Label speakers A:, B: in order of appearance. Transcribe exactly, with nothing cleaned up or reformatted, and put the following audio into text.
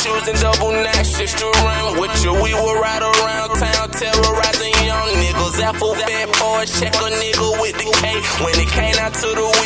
A: shoes and double knacks just to run with you. We would ride around town terrorizing young niggas. Alphabet boys, check a nigga with the K. When it came out to the